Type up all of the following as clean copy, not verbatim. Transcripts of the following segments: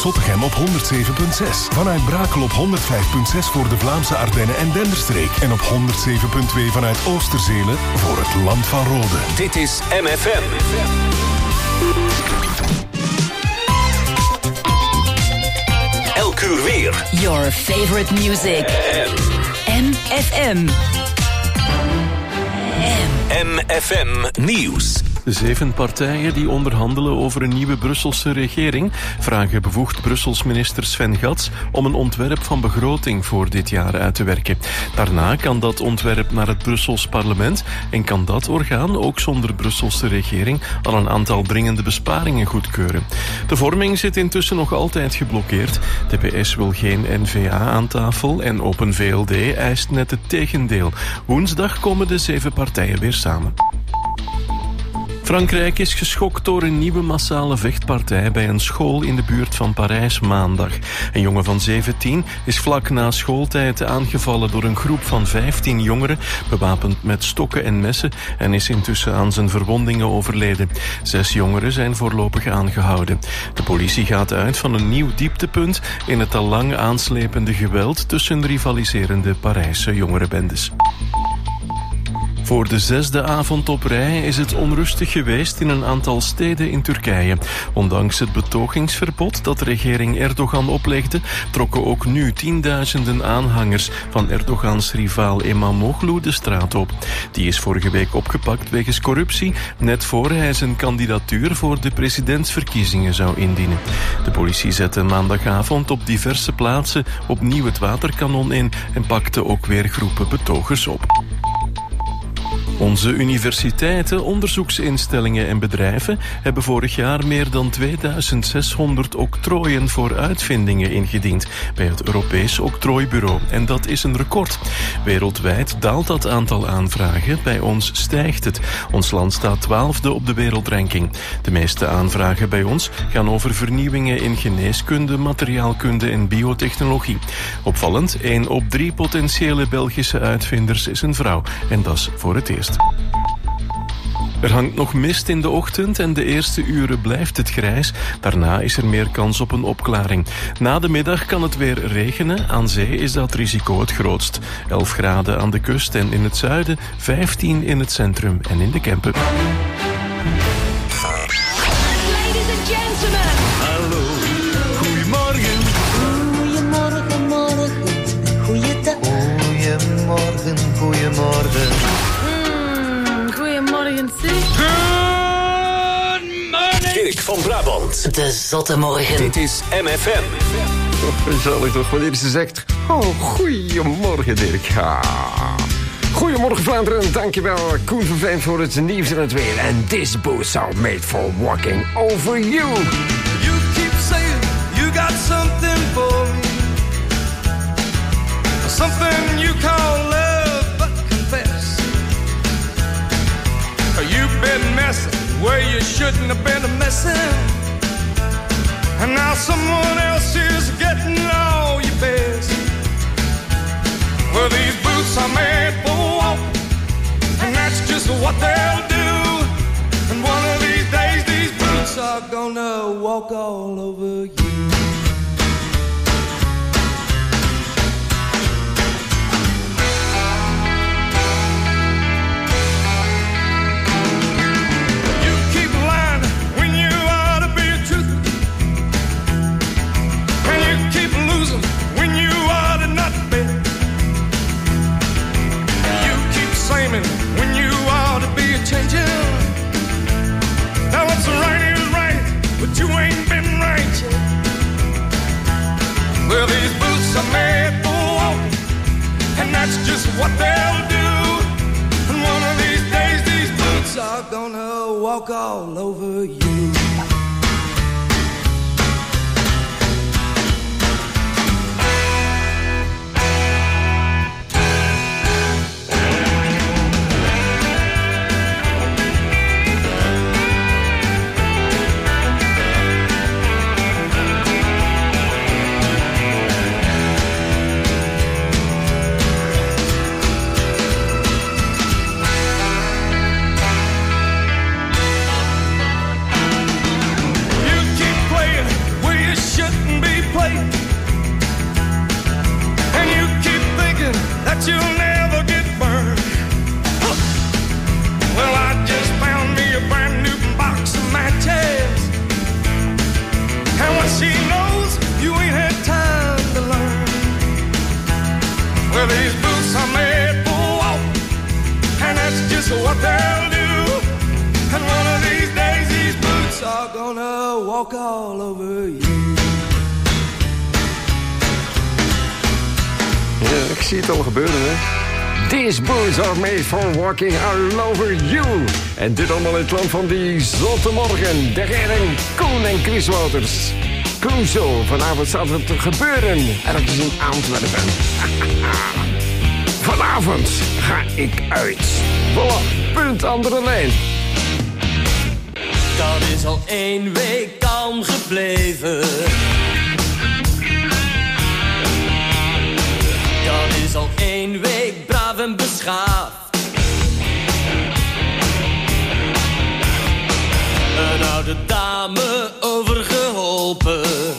Zottegem op 107.6. Vanuit Brakel op 105.6 voor de Vlaamse Ardennen en Denderstreek. En op 107.2 vanuit Oosterzele voor het Land van Rode. Dit is MFM. Elk uur weer. Your favorite music. MFM. MFM Nieuws. De 7 partijen die onderhandelen over een nieuwe Brusselse regering vragen bevoegd Brussels minister Sven Gatz om een ontwerp van begroting voor dit jaar uit te werken. Daarna kan dat ontwerp naar het Brussels parlement en kan dat orgaan ook zonder Brusselse regering al een aantal dringende besparingen goedkeuren. De vorming zit intussen nog altijd geblokkeerd. De PS wil geen N-VA aan tafel en Open VLD eist net het tegendeel. Woensdag komen de 7 partijen weer samen. Frankrijk is geschokt door een nieuwe massale vechtpartij bij een school in de buurt van Parijs maandag. Een jongen van 17 is vlak na schooltijd aangevallen door een groep van 15 jongeren, bewapend met stokken en messen, en is intussen aan zijn verwondingen overleden. 6 jongeren zijn voorlopig aangehouden. De politie gaat uit van een nieuw dieptepunt in het al lang aanslepende geweld tussen rivaliserende Parijse jongerenbendes. Voor de 6e avond op rij is het onrustig geweest in een aantal steden in Turkije. Ondanks het betogingsverbod dat regering Erdogan oplegde, trokken ook nu tienduizenden aanhangers van Erdogans rivaal Imamoglu de straat op. Die is vorige week opgepakt wegens corruptie, net voor hij zijn kandidatuur voor de presidentsverkiezingen zou indienen. De politie zette maandagavond op diverse plaatsen opnieuw het waterkanon in en pakte ook weer groepen betogers op. Onze universiteiten, onderzoeksinstellingen en bedrijven hebben vorig jaar meer dan 2600 octrooien voor uitvindingen ingediend bij het Europees Octrooibureau. En dat is een record. Wereldwijd daalt dat aantal aanvragen, bij ons stijgt het. Ons land staat 12e op de wereldranking. De meeste aanvragen bij ons gaan over vernieuwingen in geneeskunde, materiaalkunde en biotechnologie. Opvallend, 1 op 3 potentiële Belgische uitvinders is een vrouw. En dat is voor het eerst. Er hangt nog mist in de ochtend en de eerste uren blijft het grijs. Daarna is er meer kans op een opklaring. Na de middag kan het weer regenen. Aan zee is dat risico het grootst. 11 graden aan de kust en in het zuiden, 15 in het centrum en in de Kempen. Ladies and gentlemen. Hallo, goedemorgen. Goedemorgen, morgen, goeiedag. Goedemorgen, goedemorgen. Goedemorgen, zeg. Dirk van Brabant. De zotte morgen. Dit is MFM. Gezellig toch, wanneer ze zegt... Oh, goedemorgen Dirk. Ja. Goedemorgen Vlaanderen, dankjewel Koen van Veen voor het nieuws en het weer. En this boots are made for walking over you. You keep saying you got something for me, something you call love, but confess you've been messing where you shouldn't have been messing, and now someone else is getting all your best. Well, these boots are made for walking, and that's just what they'll do. And one of these days, these boots are gonna walk all over you. You keep lying when you ought to be truthful, and you keep losing when you ought to not be. You keep saying when you ought to be changing. Now what's right is right, but you ain't been right yet. Well, these boots are made for walking, and that's just what they'll do. And one of these days, these boots are gonna walk all over you. but you'll never get burned. Well, I just found me a brand new box of matches, and what she knows, you ain't had time to learn. Well, these boots are made for walking, and that's just what they'll do. And one of these days, these boots are gonna walk all over you. Ja, ik zie het al gebeuren, hè. These boots are made for walking all over you. En dit allemaal in het land van die zotte morgen. De Redding, Koen en Chris Wouters. Clouseau, vanavond staat het te gebeuren. Ergens in Antwerpen. Vanavond ga ik uit. Voilà, punt andere lijn. Dat is al 1 week kalm gebleven. Dat is al 1 week braaf en beschaafd. Een oude dame overgeholpen.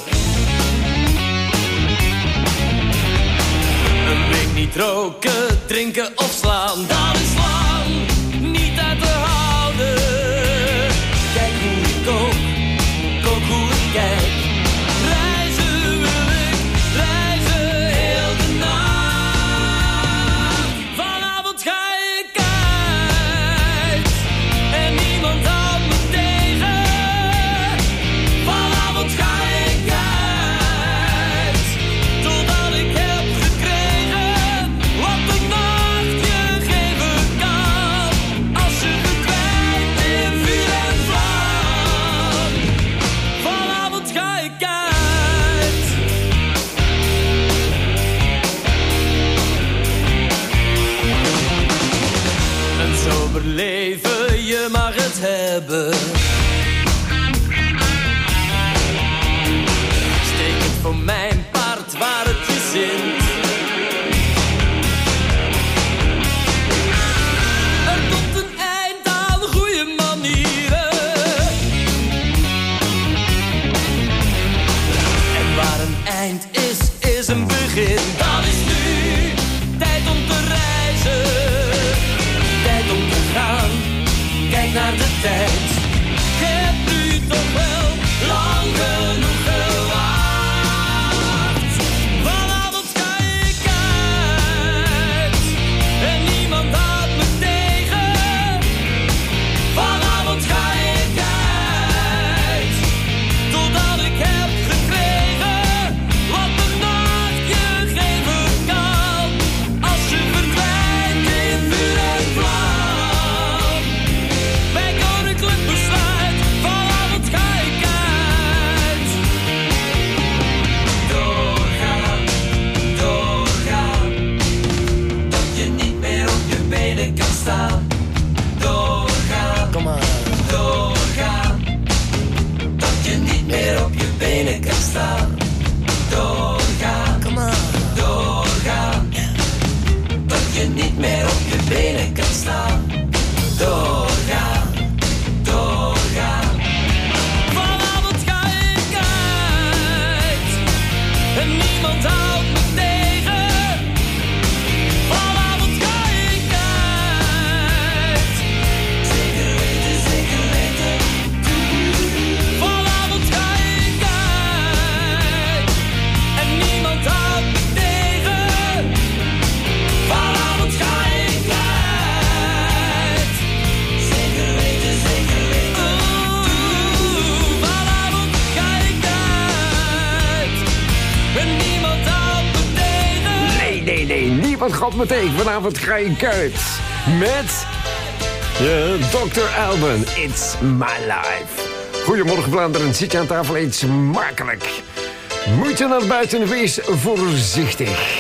Een week niet roken, drinken of slaan. Dat is lang niet uit te houden. Kijk hoe ik kook hoe ik kijk. Reizen wil ik, reizen heel de nacht. Vanavond ga ik uit en niemand houdt me tegen. Vanavond ga ik uit totdat ik heb gekregen wat de nacht je geven kan. Als je verdwijnt in vuur en vlam. Vanavond ga ik uit. Een sober leven, je mag het hebben. Steek het voor mijn paard waar het je zint. Er komt een eind aan goede manieren. En waar een eind is, is een begin. Dat is nu tijd om te reizen. Tijd om te gaan. Kijk naar de tijd. Ik heb nu toch wel lang genoeg gewacht. Vanavond ga ik uit en niemand houdt me tegen. Vanavond ga ik uit totdat ik heb gekregen wat de nacht je geven kan. Als je verdwijnt in vuur en vlam. Bij koninklijk besluit, vanavond ga ik uit. Doorgaan, doorgaan, tot je niet meer op je benen kan staan. Doorgaan, kom maar. Doorgaan, tot je niet meer op je benen kan staan. Doorgaan, kom maar. Doorgaan, tot je niet meer op je benen kan staan. Doorgaan, doorgaan. Vanavond ga ik uit en niemand houdt me tegen. Vanavond ga ik uit. Zeker weten, zeker weten. Vanavond ga ik uit en niemand houdt me tegen. Vanavond ga ik uit. Zeker weten, zeker weten. Vanavond ga ik uit en niemand houdt me tegen. Nee, niemand gaat me tegen. Vanavond ga ik uit. Met Dr. Alban, It's My Life. Goedemorgen Vlaanderen, zit je aan tafel, eet smakelijk. Moet je naar buiten, wees voorzichtig.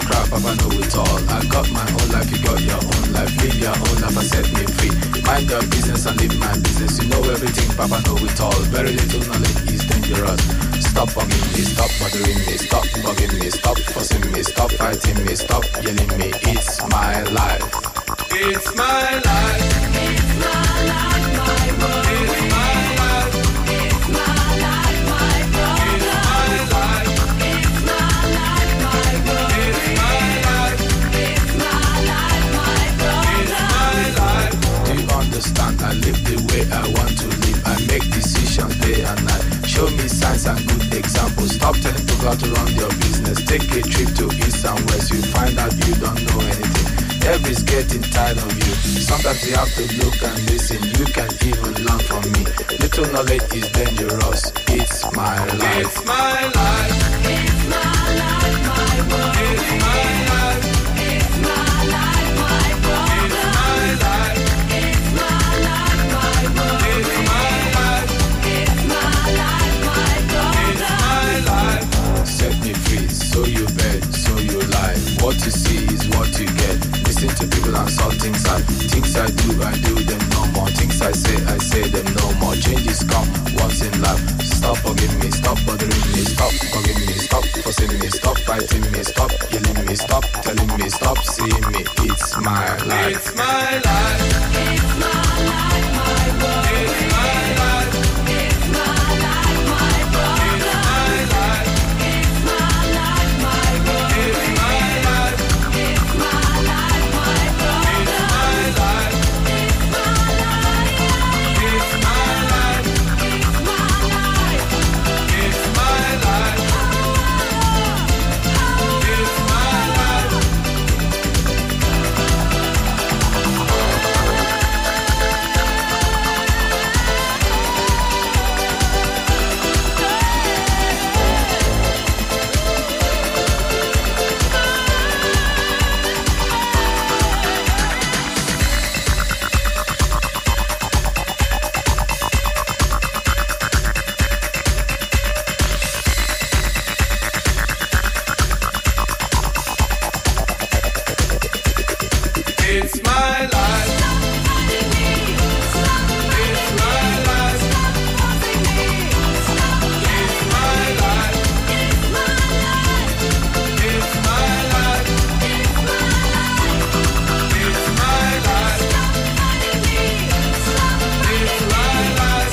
crap, Papa know it all. I got my own life, you got your own life. Live your own life and set me free. Mind your business and live my business. You know everything, Papa know it all. Very little knowledge is dangerous. Stop bugging me, stop bothering me, stop bugging me, stop fussing me, stop fighting me, stop yelling me. It's my life. It's my life. It's my life, my world. It's my life. It's my life, my brother. It's my life. It's my life, my world. It's my life. It's my life, my brother. It's my life. Do you understand? I live the way I want to live. I make decisions day and night. Show me signs and good examples. Stop telling people to run your business. Take a trip to east and west. You find out you don't know anything. Everybody's getting tired of you. Sometimes you have to look and listen. You can even learn from me. Little knowledge is dangerous. It's my life. It's my life. It's my life, my world. It's my life. It's my life, my brother. It's my life. It's my life, my world. It's my life. It's my life, my brother. It's my life. Set me free, so you bet, so you lie. What you see is what you get. Listen to people and saw things I do them no more. Things I say them no more. Changes come once in life. Stop bugging me, stop bothering me, stop bugging me, stop fussing me, stop fighting me, stop yelling me, stop telling me, stop seeing me. It's my life. It's my life. It's my life, my world. It's my life. It's my life, my brother. It's my life. It's my life, my world. It's my life. It's my life, my brother. It's my life. It's my life. It's my life. It's my life. It's my life. It's my life. It's my life. It's my life. It's my life. It's my life. It's my life. It's my life. It's my life.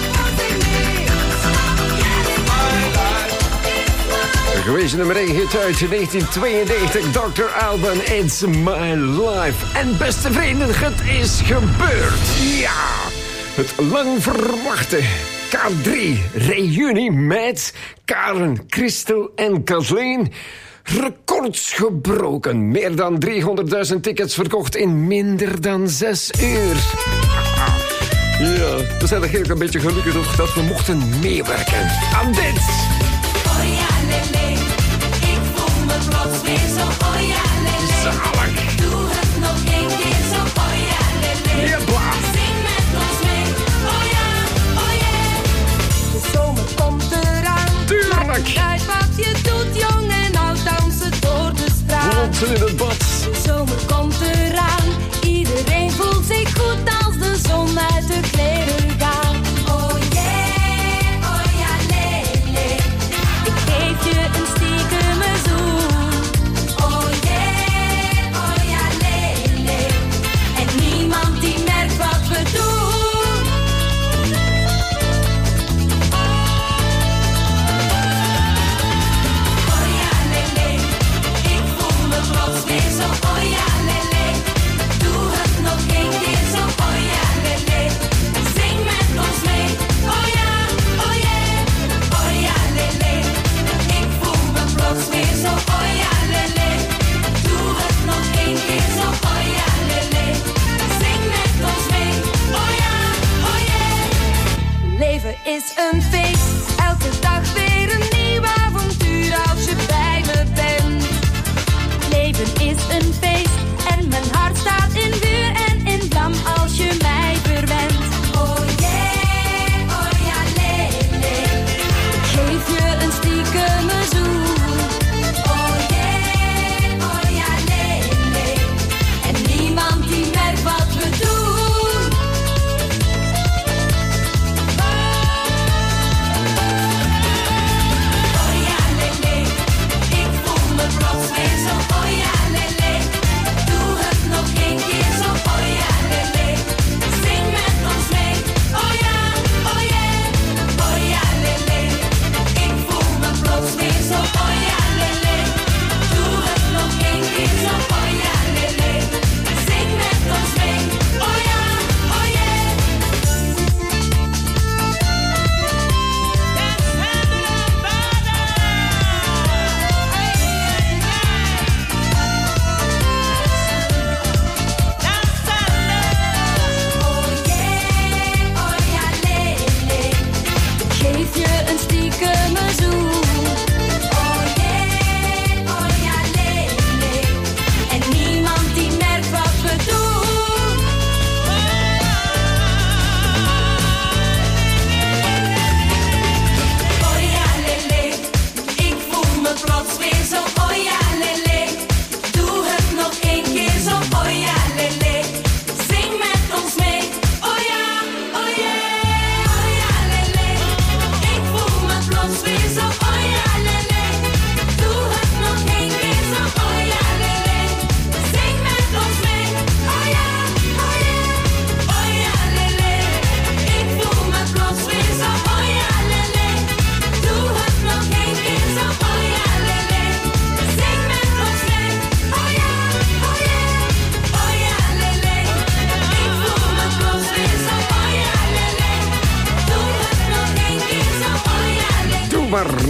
Gewezen nummer 1 hit uit 1992, Dr. Alban, It's My Life. En beste vrienden, het is gebeurd. Ja, het lang verwachte K3 reunie met Karen, Christel en Kathleen. Records gebroken. Meer dan 300.000 tickets verkocht in minder dan 6 uur. Ja, we zijn er heel een beetje gelukkig over dat we mochten meewerken aan dit. Oh ja, lele, ik voel me plots weer zo. Oh ja, lele, zalig. Doe het nog één keer zo. Oh ja, lele, Jepla. Zing met ons mee. Oh ja, oh yeah. De zomer komt eraan. Tuurlijk. Maakt niet uit wat je doet, jong en oud, dansen door de straat. Rotsen in het bad. De zomer komt eraan. Iedereen voelt zich goed als de zon uit de kleren gaat. Oh yeah, oh ja, lele. Ik geef je een stiekeme zoen. Oh yeah, oh ja, lele. En niemand die merkt wat we doen. Oh ja, lele. Ik voel me plots weer zo. Oh ja, lele. Doe het nog één keer zo. Oh ja, lele. Zing met ons mee. Oh ja, oh yeah. Oh ja, lele. Ik voel me plots weer zo. Oh ja, lele. Doe het nog één keer zo. Oh ja, lele. Zing met ons mee. Oh ja, oh yeah. Leven is een feest. Elke dag weer een nieuw avontuur als je bij me bent. Leven is een feest en mijn hart staat in vuur en in vlam als je mij verwendt. Oh yeah, oh ja, lele. Ik geef je een stiekeme zoen. Oh yeah, oh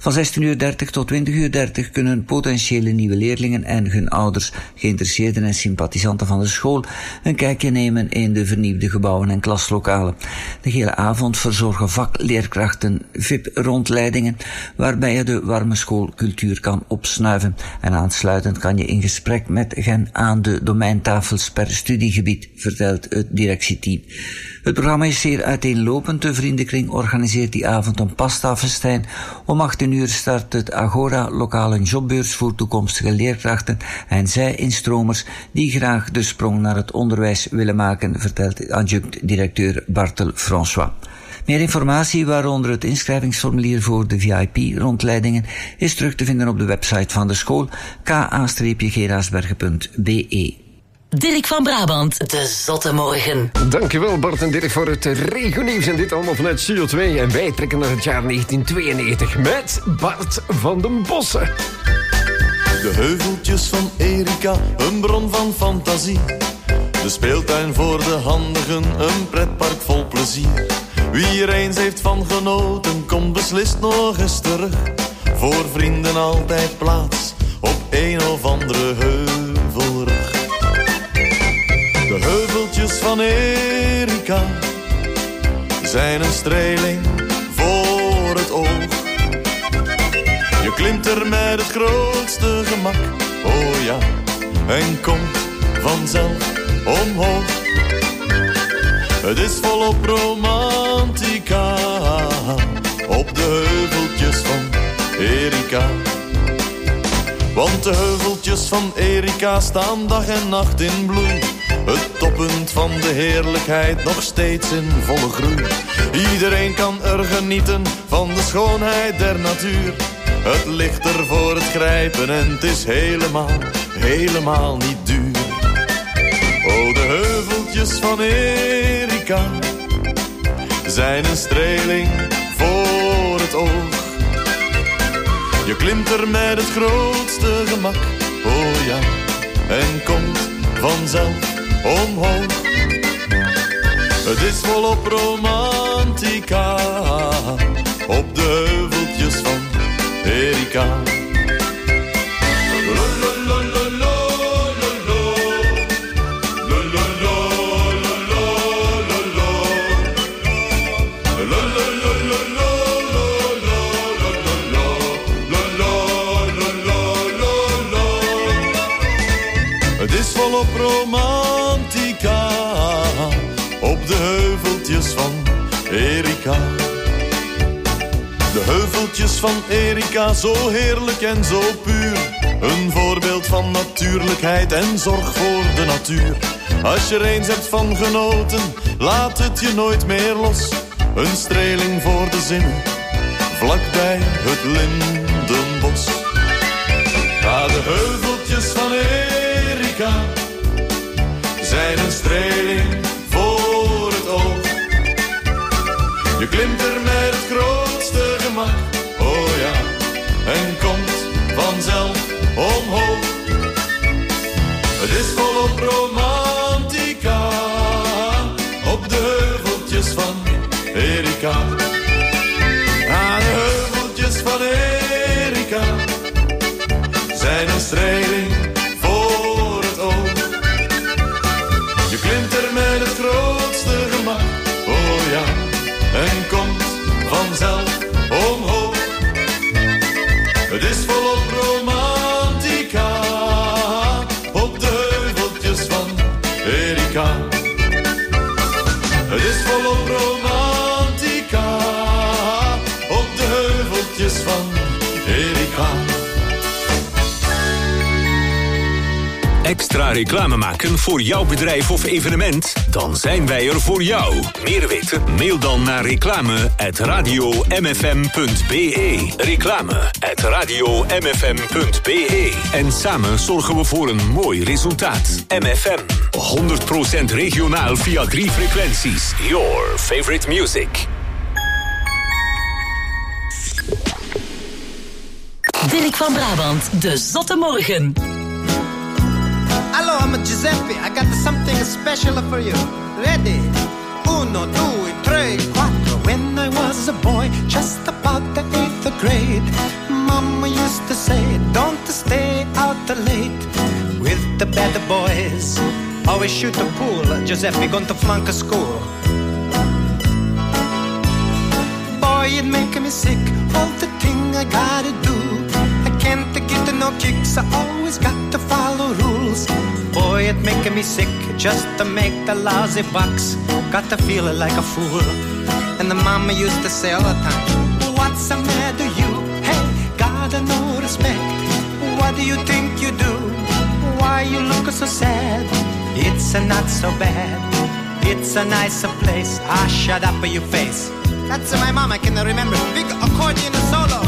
Van 16:30 tot 20:30 kunnen potentiële nieuwe leerlingen en hun ouders, geïnteresseerden en sympathisanten van de school, een kijkje nemen in de vernieuwde gebouwen en klaslokalen. De hele avond verzorgen vakleerkrachten VIP-rondleidingen, waarbij je de warme schoolcultuur kan opsnuiven. En aansluitend kan je in gesprek met hen aan de domeintafels per studiegebied, vertelt het directieteam. Het programma is zeer uiteenlopend. De vriendenkring organiseert die avond een pasta-festijn. Om 18:00 start het Agora, lokale jobbeurs voor toekomstige leerkrachten en zij-instromers die graag de sprong naar het onderwijs willen maken, vertelt adjunct-directeur Bartel François. Meer informatie, waaronder het inschrijvingsformulier voor de VIP-rondleidingen, is terug te vinden op de website van de school ka-geraasbergen.be. Dirk van Brabant, de Zotte Morgen. Dankjewel Bart en Dirk voor het regionieuws. En dit allemaal vanuit Studio 2. En wij trekken naar het jaar 1992 met Bart van den Bossen. De heuveltjes van Erika, een bron van fantasie. De speeltuin voor de handigen, een pretpark vol plezier. Wie er eens heeft van genoten, komt beslist nog eens terug. Voor vrienden altijd plaats, op een of andere heuvelrug. De heuveltjes van Erika zijn een streling voor het oog. Je klimt er met het grootste gemak, oh ja, en komt vanzelf omhoog. Het is volop romantica op de heuveltjes van Erika. Want de heuveltjes van Erika staan dag en nacht in bloei. Het toppunt van de heerlijkheid nog steeds in volle groei. Iedereen kan er genieten van de schoonheid der natuur. Het ligt er voor het grijpen en het is helemaal niet duur. Oh, de heuveltjes van Erika zijn een streling voor het oog. Je klimt er met het grootste gemak, oh ja, en komt vanzelf omhoog. Het is volop romantica op de heuveltjes van Erika. Het is volop romantica op de heuveltjes van Erika. De heuveltjes van Erika, zo heerlijk en zo puur. Een voorbeeld van natuurlijkheid en zorg voor de natuur. Als je er eens hebt van genoten, laat het je nooit meer los. Een streling voor de zinnen, vlakbij het lindenbos. Ja, de heuveltjes van Erika zijn een streling voor het oog. Je klimt er met het grootste gemak, oh ja, en komt vanzelf omhoog. Het is volop romantica op de heuveltjes van Erika. Aan de heuveltjes van Erika zijn een streling voor het oog. Je klimt er met het grootste gemak, oh ja, en komt vanzelf omhoog. Het is volop romantica op de heuveltjes van Erika. Het is volop romantica op de heuveltjes van Erika. Extra reclame maken voor jouw bedrijf of evenement? Dan zijn wij er voor jou. Meer weten? Mail dan naar reclame@radiomfm.be. Reclame@radiomfm.be. En samen zorgen we voor een mooi resultaat. MFM. 100% regionaal via 3 frequenties. Your favorite music. Dirk van Brabant, de Zotte Morgen. Hello, I'm Giuseppe. I got something special for you. Ready? 1, 2, 3, 4. When I was a boy, just about the age the great. Mama used to say, don't stay out late with the bad boys. Always shoot the pool, Giuseppe going to flunk a school. Boy, it make me sick, all the thing I gotta do. I can't get no kicks, I always got to follow rules. Boy, it make me sick, just to make the lousy bucks. Got to feel like a fool. And the mama used to say all the time, what's the matter you? Hey, gotta no respect. What do you think you do? Why you look so sad? It's not so bad. It's a nicer place. Ah, shut up your face. That's my mom, I can remember. Big accordion solo.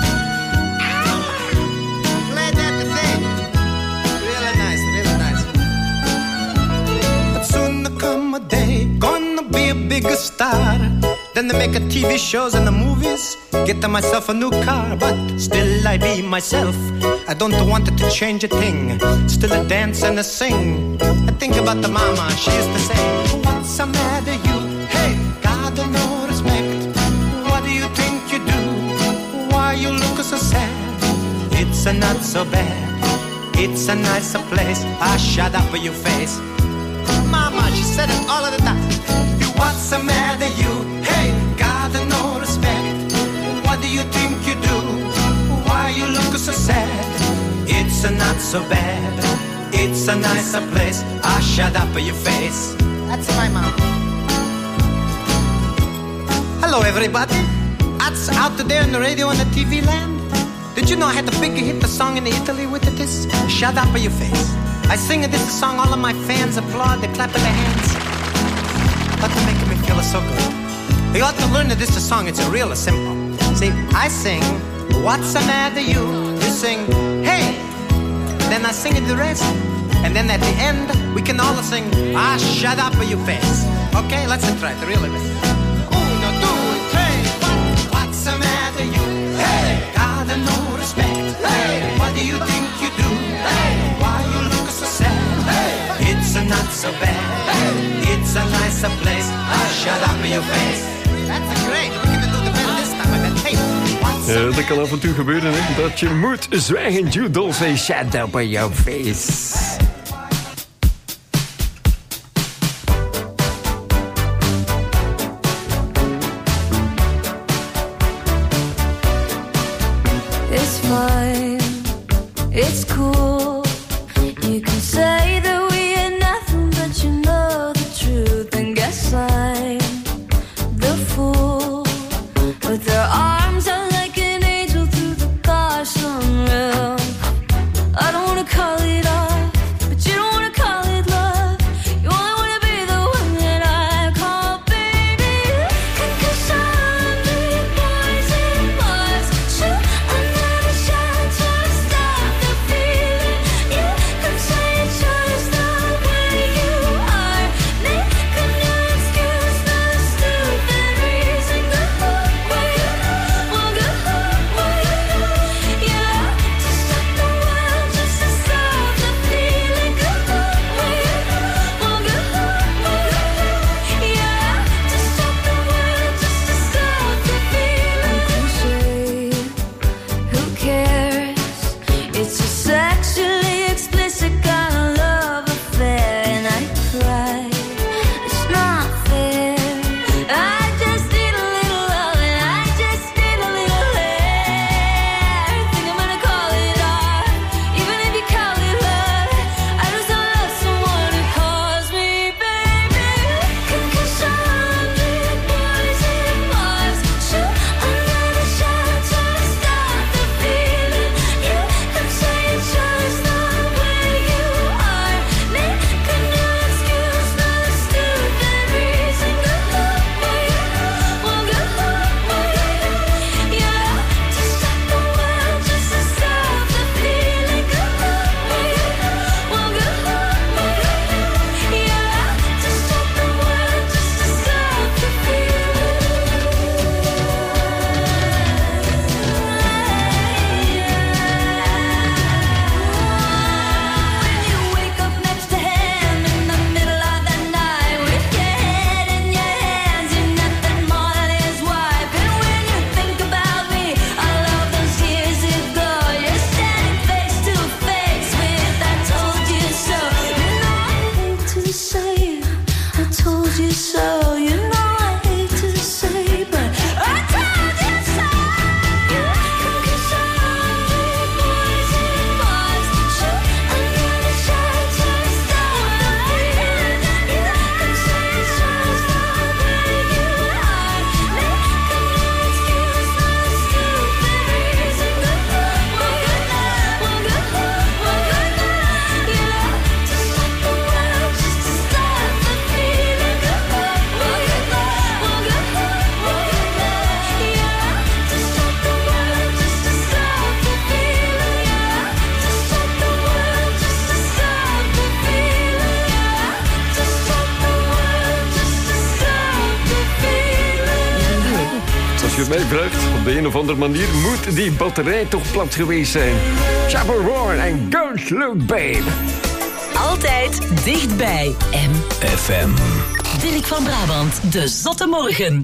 Play that thing. Really nice, really nice. But soon there come a day, gonna be a bigger star. Then they make a TV shows and the movies. Get myself a new car, but still I be myself. I don't want it to change a thing. Still a dance and a sing. I think about the mama, she used to say, what's the matter you? Hey, God no respect. What do you think you do? Why you look so sad? It's not so bad. It's a nicer place. Ah, shut up your face. Mama, she said it all of the time. What's the matter you? Hey, God no respect. What do you think you do? Why you look so sad? It's not so bad. It's a nicer place. Ah, shut up your face. That's my mom. Hello everybody. That's out there on the radio and the TV land. Did you know I had the big hit the song in Italy with this? Shut up your face. I sing this song, all of my fans applaud, they clap their hands. But to make me feel so good. You ought to learn that this song, it's real simple. See, I sing, what's the matter you? You sing, hey. Then I sing the rest. And then at the end, we can all sing, ah, shut up your face. Okay, let's try it, really. Uno, due, tre, what's the matter you? Hey, God no respect. Hey, what do you think you do? Hey, why you look so sad? Hey, it's not so bad. Hey, it's a nicer place. Ah, shut up your face. That's great. We're gonna do the best this time. I bet. Hey, dat kan af en toe gebeuren, hè? Dat je moet zwijgen. Jude say shut up your face. It's fine, it's cool. You can say that we are nothing, but you know the truth. And guess I'm the fool. With their arms out like an angel through the gosh unreal. I don't wanna call it off, but you don't wanna call it love. You only wanna be the one that I call baby. Concussion, big boys and boys. Shoot another shot to stop the feeling. You could say it's just the way you are. Make a new excuse, not a stupid reason. Good luck, way you know. mij vraagt, op de een of andere manier moet die batterij toch plat geweest zijn. Chapel Roar en Don't Look Babe. Altijd dichtbij FM. Dirk van Brabant, de Zotte Morgen.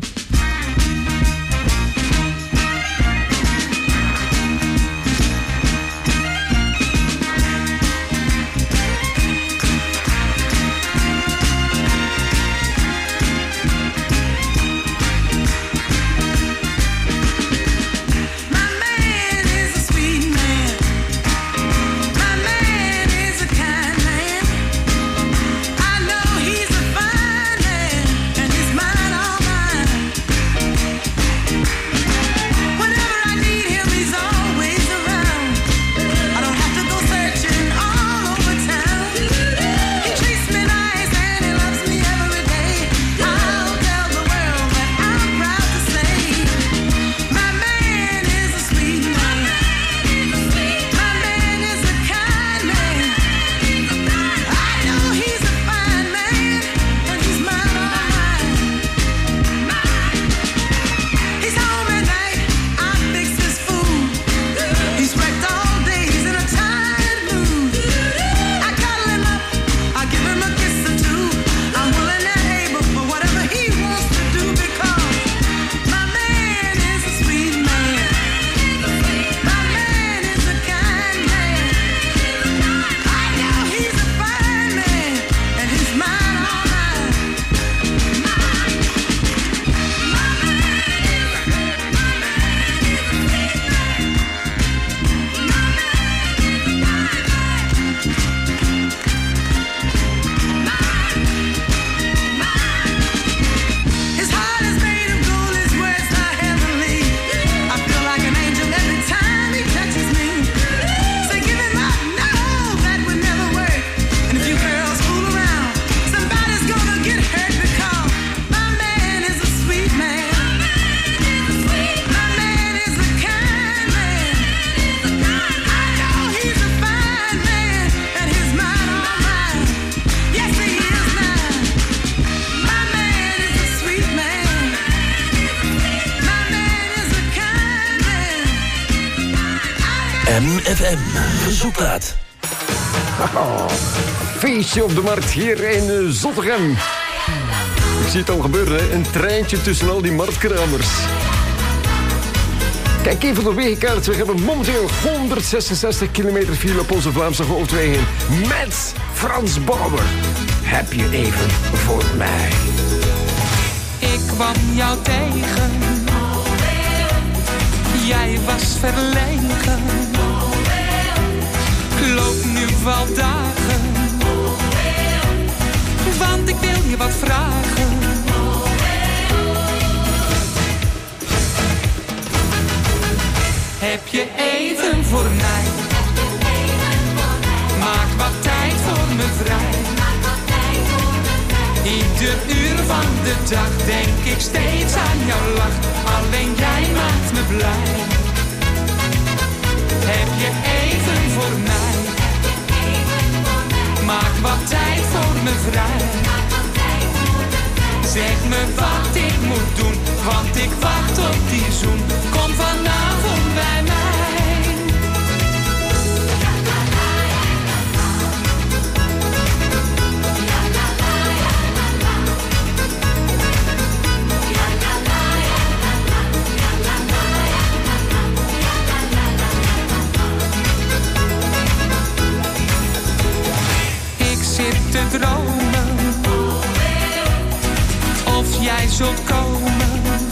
MFM Verzoekplaat. Feestje op de markt hier in Zottegem. Ik zie het al gebeuren, hè? Een treintje tussen al die marktkramers. Kijk even op de wegenkaart. We hebben momenteel 166 kilometer file op onze Vlaamse hoofdwegen. Met Frans Bauer. Heb je even voor mij? Ik kwam jou tegen. Jij was verlegen. Loop nu wel dagen. Want ik wil je wat vragen. Heb je even voor mij? Maak wat tijd voor me vrij. Ieder uur van de dag denk ik steeds aan jouw lach. Alleen jij maakt me blij. Heb je even voor mij? Maak wat tijd voor me vrij. Zeg me wat ik moet doen, want ik wacht op die zoen. Kom vanavond bij mij. Te dromen, of jij zult komen.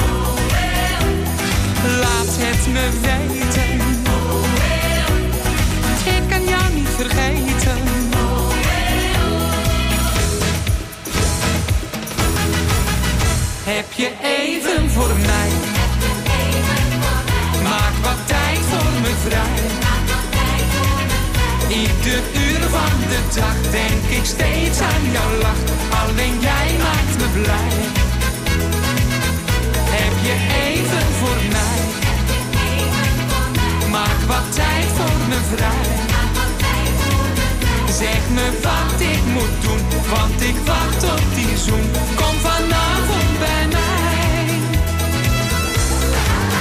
Laat het me weten. Ik kan jou niet vergeten. Heb je even voor mij? Maak wat tijd voor me vrij. Ieder uur van de dag denk ik steeds aan jouw lach. Alleen jij maakt me blij. Heb je even voor mij? Maak wat tijd voor me vrij. Zeg me wat ik moet doen, want ik wacht op die zoen. Kom vanavond bij mij.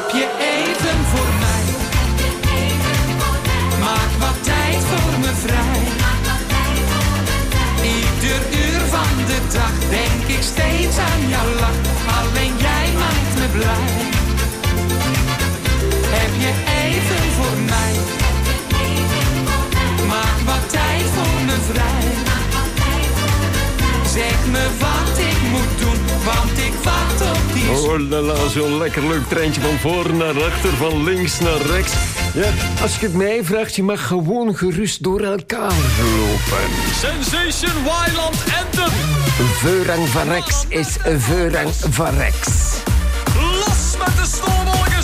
Heb je even voor mij? Maak wat tijd voor me vrij. Ieder uur van de dag denk ik steeds aan jouw lach. Alleen jij maakt me blij. Heb je even voor mij? Maak wat tijd voor me vrij. Zeg me wat ik moet doen, want ik wacht op die... Oh lala, zo'n lekker leuk treintje van voor naar achter, van links naar rechts. Ja, als je het mij vraagt, je mag gewoon gerust door elkaar lopen. Sensation Wildland Anthem. Veurang van Rex is Veurang van Rex. Los met de snowballetjes.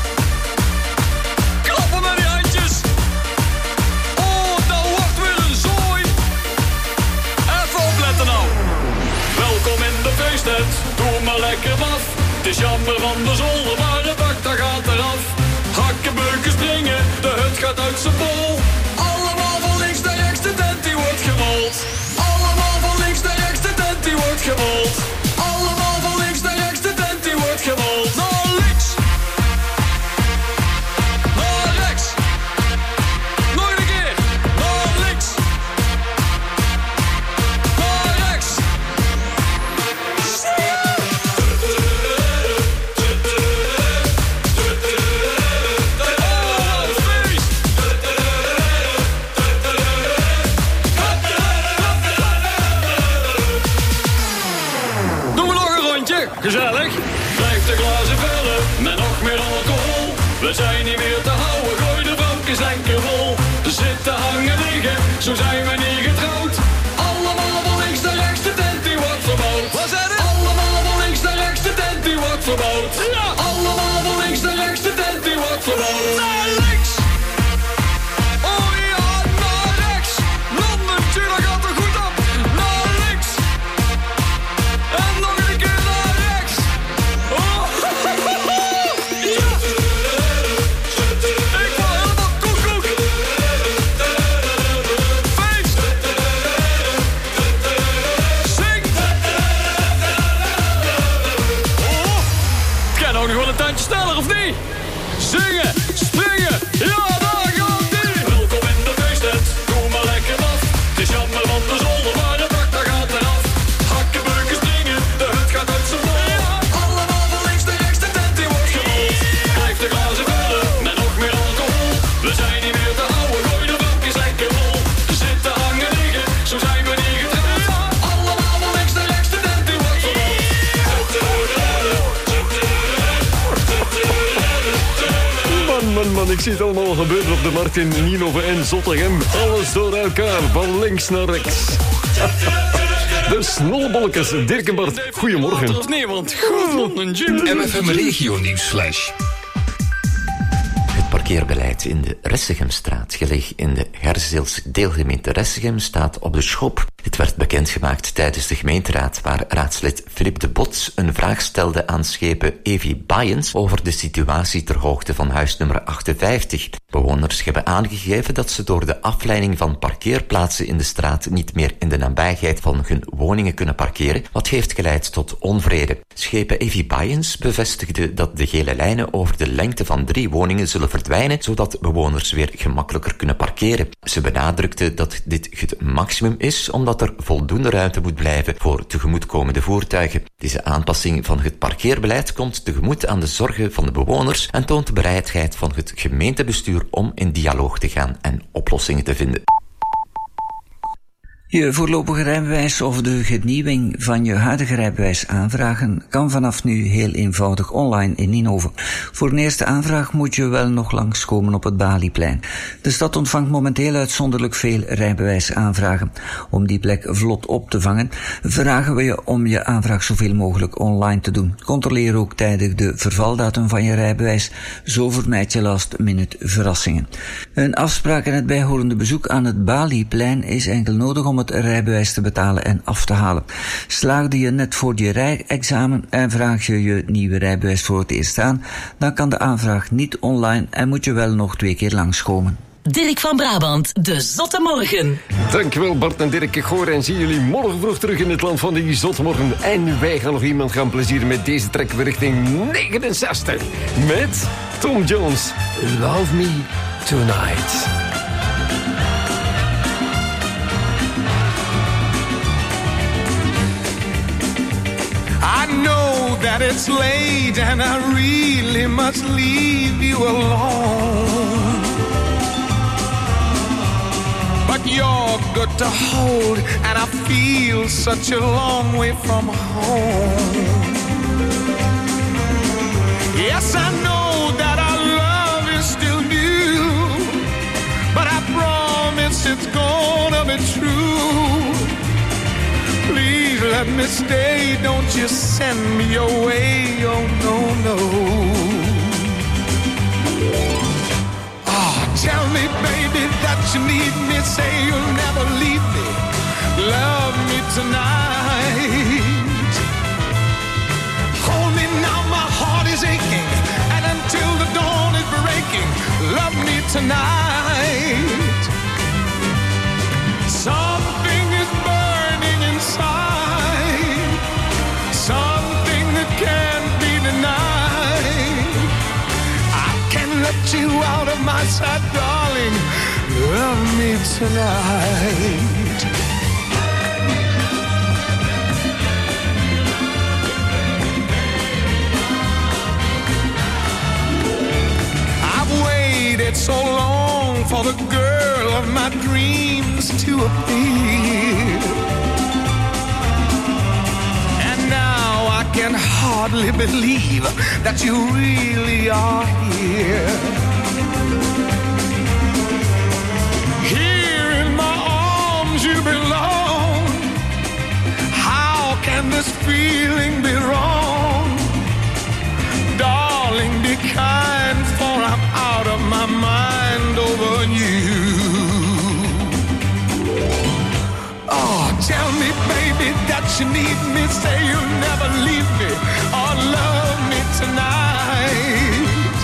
Klappen met die handjes. Oh, dat wordt weer een zooi. Even opletten nou. Welkom in de feesttent, doe maar lekker af. Het is jammer van de zolder, maar het dak dat gaat eraf. Hakkenbeuken springen, de hut gaat uit zijn bol. Allemaal van links naar rechts, de tent die wordt gerold. Allemaal van links naar rechts, de tent die wordt gerold. Allemaal van links naar rechts, de tent die wordt gerold. Naar links. Naar rechts. Nog een keer. Naar links. Naar rechts. Gezellig. Blijf de glazen vullen met nog meer alcohol. We zijn niet meer te houden, gooi de bankjes lekker vol. Zitten hangen liggen, zo zijn we niet getrouwd. Allemaal van links naar rechts, de tent die wordt verbouwd. Wat zijn het? Allemaal van links naar rechts, de tent die wordt verbouwd. Ja. Allemaal van links naar rechts, de tent die wordt verbouwd. Naar links. Oh ja, naar rechts. Londen, tuurlijk gaat er goed op. Naar links. En nog een keer naar rechts. Oh. Ja. Ik word helemaal koekoek. Feest. Zing. Oh. Het kan ook nog wel een tandje sneller, of niet? Zingen, springen, ja, daar gaat ie. Welkom in de feesttent, doe maar lekker af. Het is jammer van de zolder, maar het dak dat gaat eraf. Hakkenbeuken springen, de hut gaat uit zijn bol. Allemaal van links naar rechts, de tent die wordt gerold. Blijf de glazen vullen met nog meer alcohol. We zijn niet meer te houden, gooi de bankjes lekker vol. Zitten hangen liggen, zo zijn we niet getrouwd. Allemaal van links naar rechts, de tent die wordt gerold. Man, ik zie het allemaal gebeuren op de markt in Ninove en Zottegem. Alles door elkaar, van links naar rechts. De snolbolletjes, Dirk en Bart, goedemorgen. Of nee, want goed een gym. MFM Regio Nieuwsflash. Het parkeerbeleid in de Ressegemstraat, gelegen in de Herzeelse deelgemeente Ressegem, staat op de schop. Dit werd bekendgemaakt tijdens de gemeenteraad, waar raadslid Filip de Bots een vraag stelde aan schepen Evi Bayens over de situatie ter hoogte van huis nummer 58. Bewoners hebben aangegeven dat ze door de afleiding van parkeerplaatsen in de straat niet meer in de nabijheid van hun woningen kunnen parkeren, wat heeft geleid tot onvrede. Schepen Evi Bayens bevestigde dat de gele lijnen over de lengte van 3 woningen zullen verdwijnen, zodat bewoners weer gemakkelijker kunnen parkeren. Ze benadrukte dat dit het maximum is, omdat er voldoende ruimte moet blijven voor tegemoetkomende voertuigen. Deze aanpassing van het parkeerbeleid komt tegemoet aan de zorgen van de bewoners en toont de bereidheid van het gemeentebestuur om in dialoog te gaan en oplossingen te vinden. Je voorlopige rijbewijs of de vernieuwing van je huidige rijbewijs aanvragen kan vanaf nu heel eenvoudig online in Ninove. Voor een eerste aanvraag moet je wel nog langskomen op het Balieplein. De stad ontvangt momenteel uitzonderlijk veel rijbewijsaanvragen. Om die plek vlot op te vangen, vragen we je om je aanvraag zoveel mogelijk online te doen. Controleer ook tijdig de vervaldatum van je rijbewijs, zo vermijd je last-minute verrassingen. Een afspraak en het bijhorende bezoek aan het Balieplein is enkel nodig om het rijbewijs te betalen en af te halen. Slaagde je net voor je rijexamen en vraag je je nieuwe rijbewijs voor het eerst aan, dan kan de aanvraag niet online en moet je wel nog 2 keer langskomen. Dirk van Brabant, de Zotte Morgen. Dankjewel Bart en Dirk. Ik hoor en zie jullie morgen vroeg terug in het land van die Zotte Morgen. En wij gaan nog iemand gaan plezieren met deze trek richting 69. Met Tom Jones, Love Me Tonight. I know that it's late and I really must leave you alone. But you're good to hold and I feel such a long way from home. Yes, I know that our love is still new, but I promise it's gonna be true. Please let me stay, don't you send me away, oh no, no. Oh, tell me, baby, that you need me, say you'll never leave me, love me tonight. Hold me now, my heart is aching, and until the dawn is breaking, love me tonight. Something is burning inside, something that can't be denied. I can't let you out of my sight, darling. Love me tonight. I've waited so long for the girl of my dreams to appear, and now I can hardly believe that you really are here. Here in my arms you belong. How can this feeling be wrong? Darling, be kind, for I'm out of my mind over you. Oh, tell me, baby, that you need me. Say you'll never leave me or love me tonight.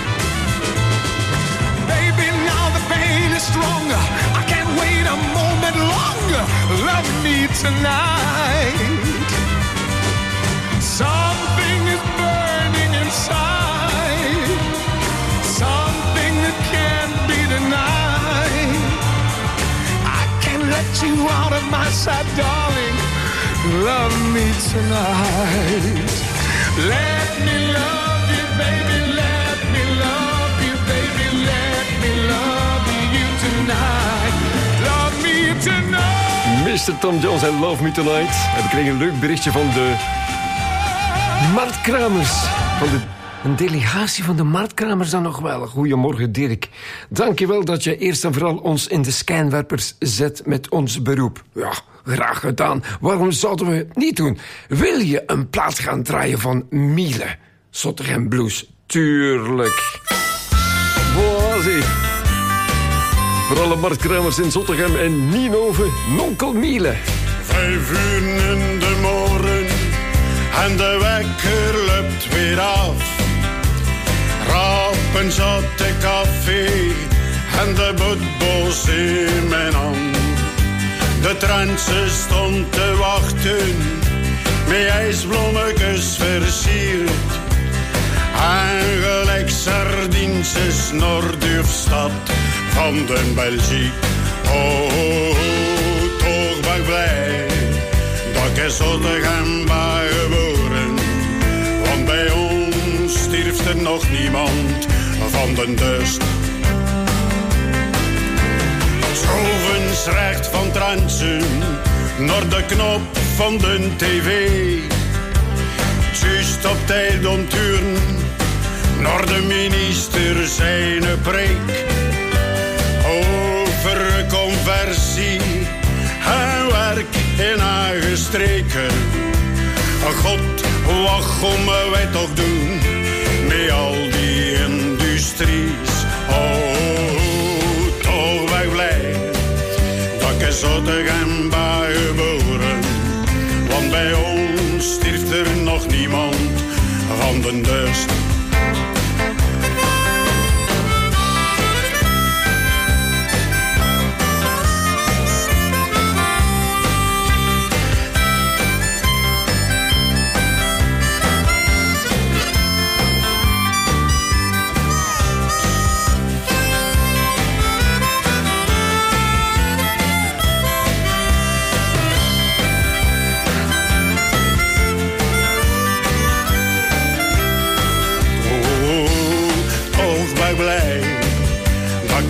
Baby, now the pain is stronger. I can't wait a moment longer. Love me tonight. Something is burning inside, something that can't be denied. I can't let you out of my sight, darling. Love me tonight. Let me love you, baby. Let me love you, baby. Let me love you tonight. Love me tonight. Mr. Tom Jones en Love Me Tonight. En ik kreeg een leuk berichtje van de marktkramers. Van een delegatie van de marktkramers dan nog wel. Goedemorgen, Dirk. Dankjewel dat je eerst en vooral ons in de schijnwerpers zet met ons beroep. Ja, graag gedaan. Waarom zouden we het niet doen? Wil je een plaat gaan draaien van Miele? Zottegem Blues. Tuurlijk. Boazie. Voor alle marktkramers in Zottegem en Nienhoven, Nonkel Miele. 5 uur in de morgen en de wekker loopt weer af. Rapen zat de café en de bootbos in mijn hand. De Trentse stond te wachten, met ijsblommetjes versierd. En gelijk Sardiense Noorduurstad van de Belgiek. Oh, toch ben ik blij dat ik in Zottegem ben geboren. Want bij ons stierft er nog niemand van de dorst. Schrovensrecht van Trentse naar de knop van de tv. Juist op tijd om turen naar de minister zijn preek. Over conversie en werk in eigen streken. God, wat gaan wij toch doen met al die industries? Oh, toch ben ik blij dat ik in Zottegem ben geboren. Want bij ons stierft er nog niemand van de dorst.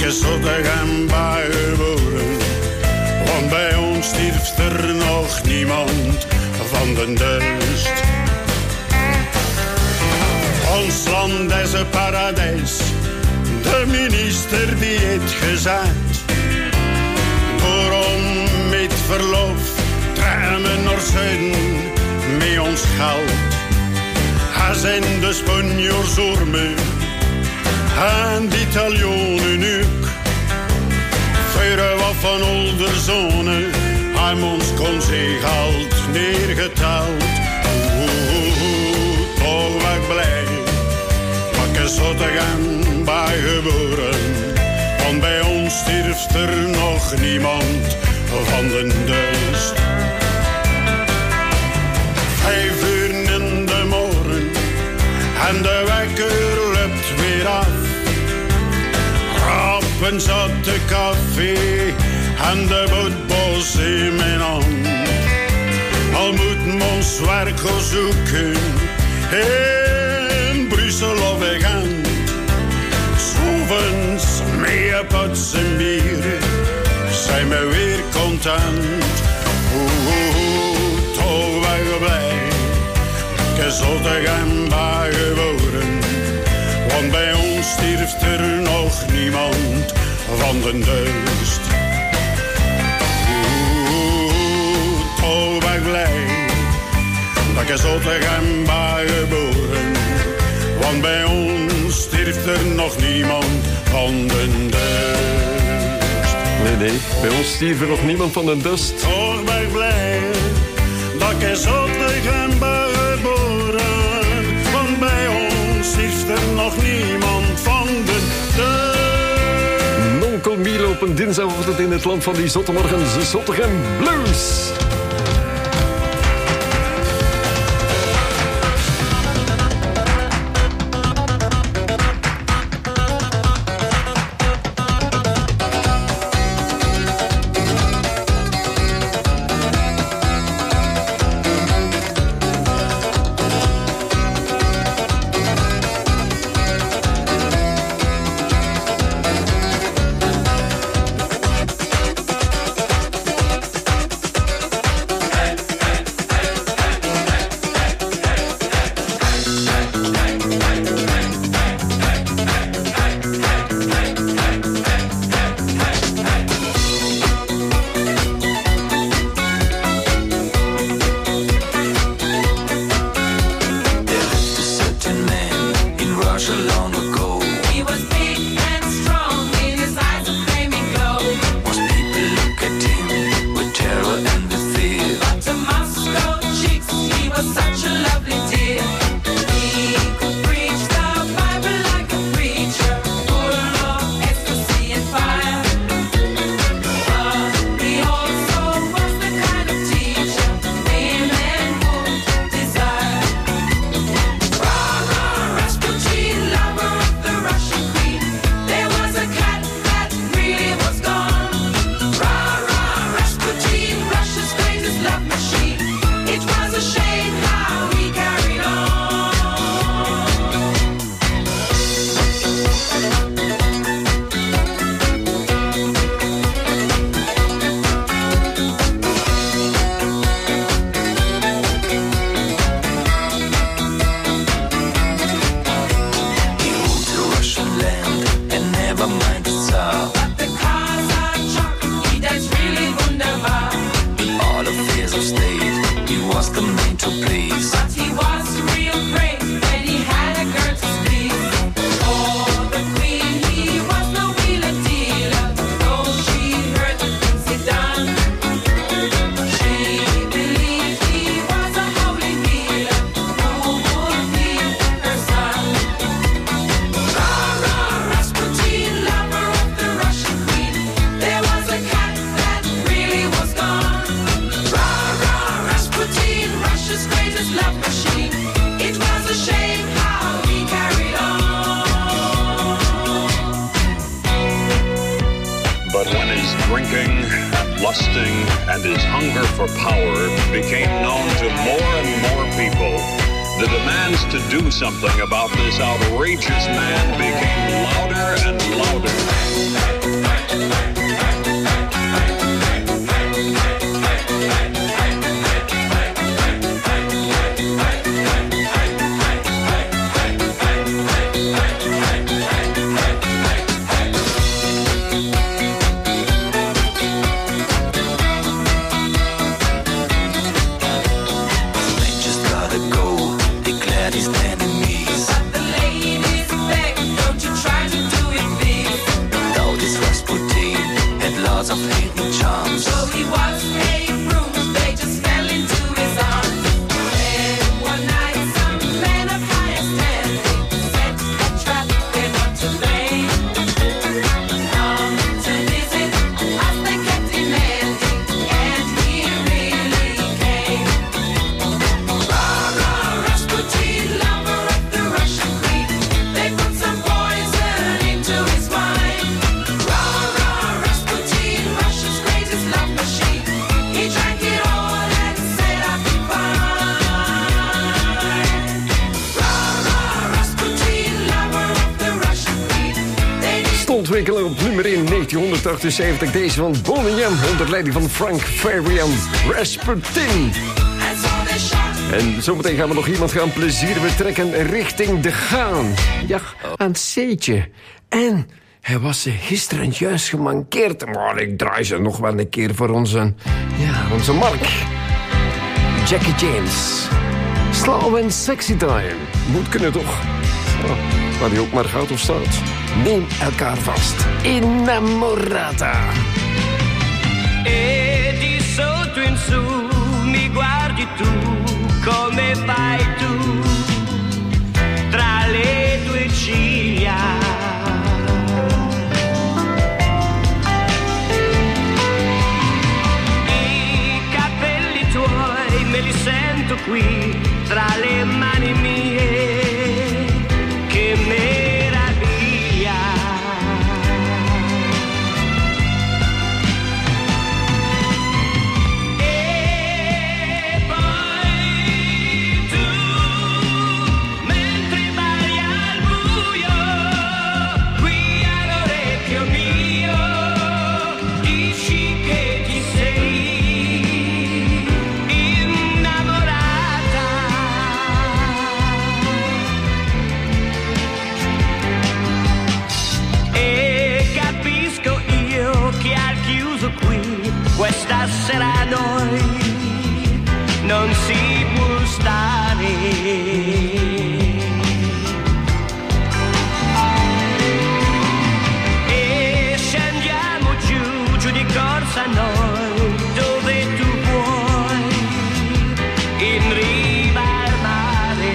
gezottig en bijgeboren. Want bij ons stierft er nog niemand van de dorst. Ons land is een paradijs, de minister die heeft gezegd. Daarom met verlof trekken we naar zuiden met ons geld. Hij zijn de Spanjaards ormen en de Italianen ook. Veuren wat van Olderzone, hij ons kon zich geld neergeteld. Toch was ik blij, maar ik zottig en bijgeboren. Want bij ons stierft er nog niemand van de dorst. 5 uur in de morgen en de wekker loopt weer af. Rappen zat de koffie en de bootbos in mijn hand. Al moet ons werk gaan zoeken in Brussel of in Gent. S'avonds met een potje bier zijn we weer content. Toch ben ik blij, gezottig en bijgeboren. Want bij ons stierft er nog niemand van de dorst. Toch ben ik blij, dat ik zottig en bijgeboren. Want bij ons stierft er nog niemand van de dorst. Nee, bij ons stierft er nog niemand van de dorst. Toch ben ik blij, dat ik zottig en bijgeboren. Want bij ons stierft er nog niemand van de dorst. Nonkel Milo op een dinsdagochtend in het land van die zotte morgens, zottig en blues. drinking and lusting and his hunger for power became known to more and more people, the demands to do something about this outrageous man became louder and louder. stond wekelijk op nummer 1 1978. Deze van Boney M onder leiding van Frank Farian, Rasputin. En zometeen gaan we nog iemand gaan plezieren. We trekken richting de Gaan. Ja, aan het zeetje. En hij was ze gisteren juist gemankeerd. Maar ik draai ze nog wel een keer voor onze Mark. Jackie James. Slow and sexy time. Moet kunnen toch? Oh, waar die ook maar gaat of staat. Neem elkaar vast. Innamorata. E di sotto in su mi guardi tu, come fai tu, tra le tue ciglia. I capelli tuoi me li sento qui, tra le mani mie, che meraviglia. E poi tu, mentre balli al buio, qui all'orecchio mio, dici che ti sei innamorata. E capisco io che al chiuso qui questa sera noi non si può stare. E scendiamo giù di corsa noi, dove tu vuoi, in riva al mare.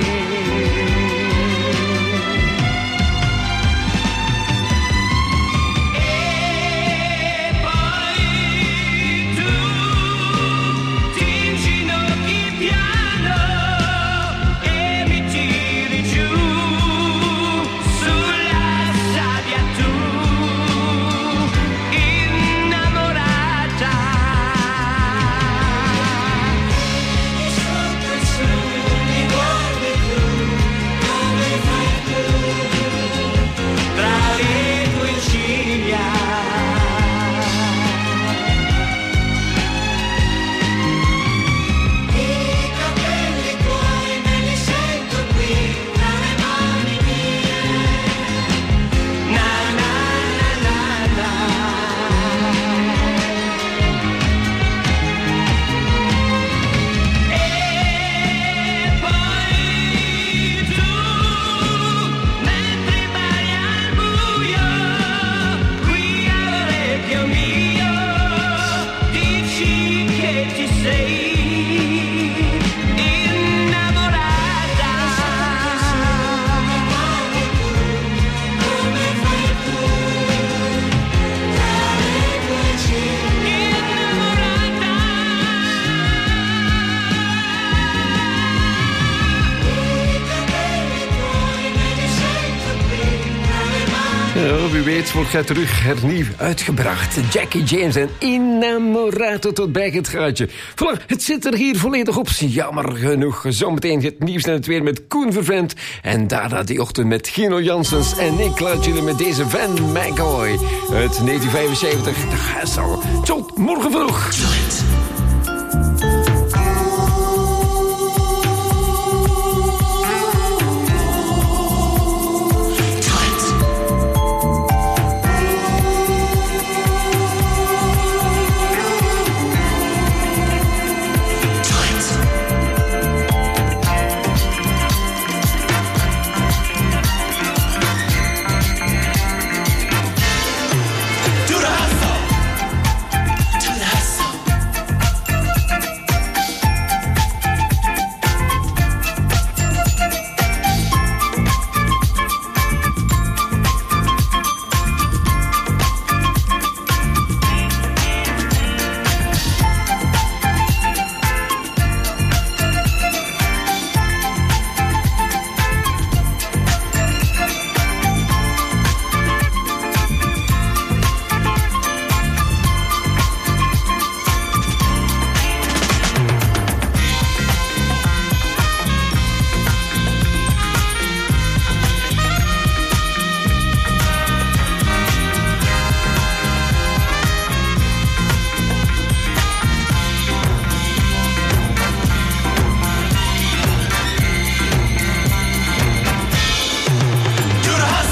E poi tu ti inginocchi piano e mi tiri giù sulla sabbia tu, innamorata. E sotto il sole mi guardi tu, come fai tu, tra le tue ciglia. I capelli tuoi me li sento qui, tra le mani mie, na na na na na. E poi tu, mentre balli al buio, qui all'orecchio mio, dici che ti sei innamorata. Come fai tu, tra le tue ciglia, innamorata. I capelli tuoi me li sento qui, tra le mani. Ja, wie weet wordt hij terug hernieuw uitgebracht. Jackie James en Innamorato tot bij het gaatje. Voilà, het zit er hier volledig op. Jammer genoeg. Zometeen het nieuws en het weer met Koen Vervent. En daarna die ochtend met Gino Janssens. En ik laat jullie met deze Van McCoy uit 1975. De Hassel. Tot morgen vroeg.